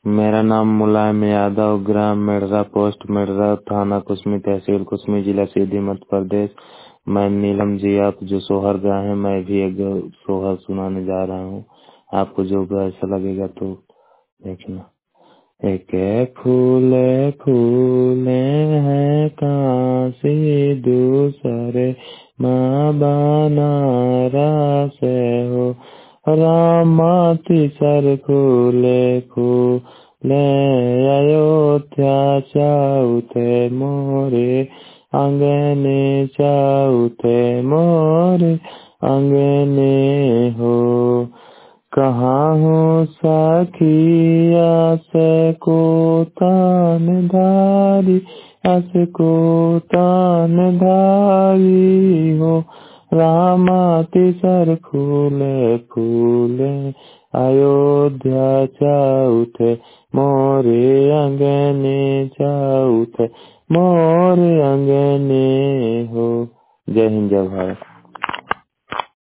मेरा नाम मुलायम यादव, ग्राम मेडरा, पोस्ट मेडरा, थाना कुसमी, तहसील कुसमी, जिला सीधी मध्य प्रदेश। मैं नीलम जी, आप जो सोहर गाए हैं, मैं भी एक सोहर सुनाने जा रहा हूँ। आपको जो भी ऐसा लगेगा तो देखना। एक फूले फूले हैं काशी, दूसरे माँ बनारस हो। रामा तीसर फूले फूले अयोध्या, चौथे मोरे अंगने, चौथे मोरे अंगने हो। कहाँ हूँ सखिया से को तान धारी, अस को तान धारी हो। रामा तीसर फूले फूले अयोध्या, चौथे मोरे अंगने, चौथे मोरे अंगने हो। जय हिंद, जय भारत।